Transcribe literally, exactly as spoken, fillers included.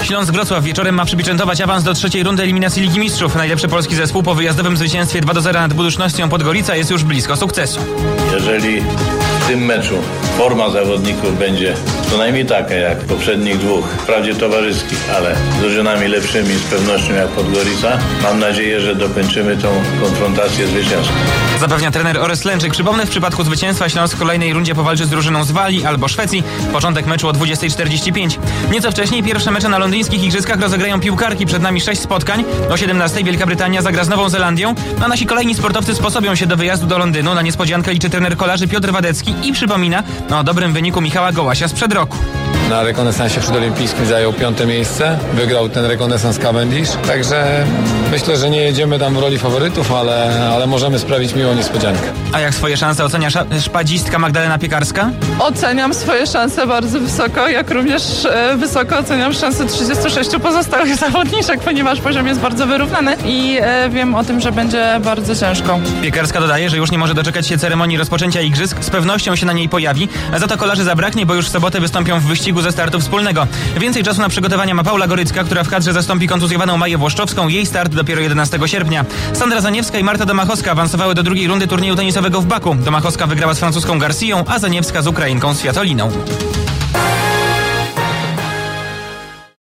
Śląsk Wrocław wieczorem ma przypieczętować awans do trzeciej rundy eliminacji Ligi Mistrzów. Najlepszy polski zespół po wyjazdowym zwycięstwie dwa do zera nad Buducznością Podgorica jest już blisko sukcesu. Jeżeli w tym meczu forma zawodników będzie co najmniej taka jak poprzednich dwóch, wprawdzie towarzyskich, ale z drużynami lepszymi z pewnością jak Podgorica, mam nadzieję, że dokończymy tą konfrontację zwycięską. Zapewnia trener Orest Lęczyk. Przypomnę, w przypadku zwycięstwa Śląsk w kolejnej rundzie powalczy z drużyną z Walii albo Szwecji. Początek meczu o dwudziestej czterdzieści pięć. Nieco wcześniej pierwsze mecze na londyńskich igrzyskach rozegrają piłkarki. Przed nami sześć spotkań. O siedemnastej Wielka Brytania zagra z Nową Zelandią, a nasi kolejni sportowcy sposobią się do wyjazdu do Londynu. Na niespodziankę liczy trener kolarzy Piotr Wadecki i przypomina o dobrym wyniku Michała Gołasia sprzed roku. Na rekonesansie przedolimpijskim zajął piąte miejsce. Wygrał ten rekonesans Cavendish. Także myślę, że nie jedziemy tam w roli faworytów, ale, ale możemy sprawić miłą niespodziankę. A jak swoje szanse ocenia szpadzistka Magdalena Piekarska? Oceniam swoje szanse bardzo wysoko, jak również e, wysoko oceniam szanse trzydziestu sześciu pozostałych zawodniczek, ponieważ poziom jest bardzo wyrównany i e, wiem o tym, że będzie bardzo ciężko. Piekarska dodaje, że już nie może doczekać się ceremonii rozpoczęcia igrzysk. Z pewnością się na niej pojawi, a za to kolarzy zabraknie, bo już w sobotę wystąpią w wyścigu ze startu wspólnego. Więcej czasu na przygotowania ma Paula Gorycka, która w kadrze zastąpi kontuzjowaną Maję Włoszczowską. Jej start dopiero jedenastego sierpnia. Sandra Zaniewska i Marta Domachowska awansowały do drugiej rundy turnieju tenisowego w Baku. Domachowska wygrała z francuską Garcją, a Zaniewska z Ukrainką Światoliną.